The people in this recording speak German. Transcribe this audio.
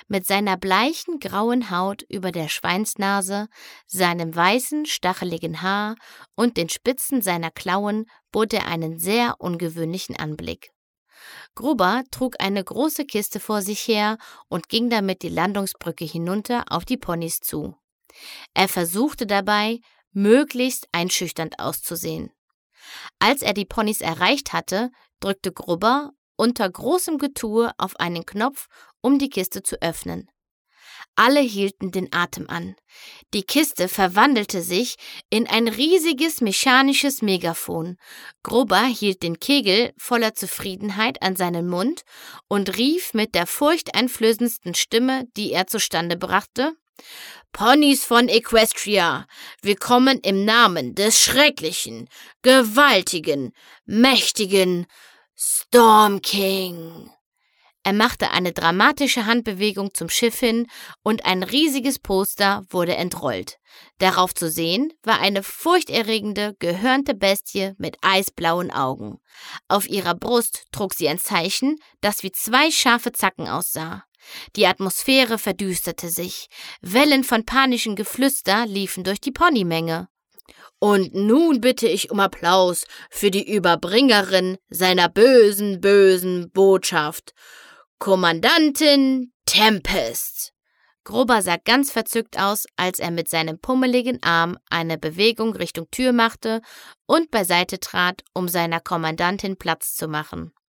Mit seiner bleichen grauen Haut über der Schweinsnase, seinem weißen, stacheligen Haar und den Spitzen seiner Klauen bot er einen sehr ungewöhnlichen Anblick. Grubber trug eine große Kiste vor sich her und ging damit die Landungsbrücke hinunter auf die Ponys zu. Er versuchte dabei, möglichst einschüchternd auszusehen. Als er die Ponys erreicht hatte, drückte Grubber unter großem Getue auf einen Knopf, um die Kiste zu öffnen. Alle hielten den Atem an. Die Kiste verwandelte sich in ein riesiges mechanisches Megafon. Grubber hielt den Kegel voller Zufriedenheit an seinen Mund und rief mit der furchteinflößendsten Stimme, die er zustande brachte: »Ponys von Equestria, wir kommen im Namen des schrecklichen, gewaltigen, mächtigen Storm King.« Er machte eine dramatische Handbewegung zum Schiff hin und ein riesiges Poster wurde entrollt. Darauf zu sehen war eine furchterregende, gehörnte Bestie mit eisblauen Augen. Auf ihrer Brust trug sie ein Zeichen, das wie 2 scharfe Zacken aussah. Die Atmosphäre verdüsterte sich. Wellen von panischem Geflüster liefen durch die Ponymenge. »Und nun bitte ich um Applaus für die Überbringerin seiner bösen, bösen Botschaft, Kommandantin Tempest.« Grubber sah ganz verzückt aus, als er mit seinem pummeligen Arm eine Bewegung Richtung Tür machte und beiseite trat, um seiner Kommandantin Platz zu machen.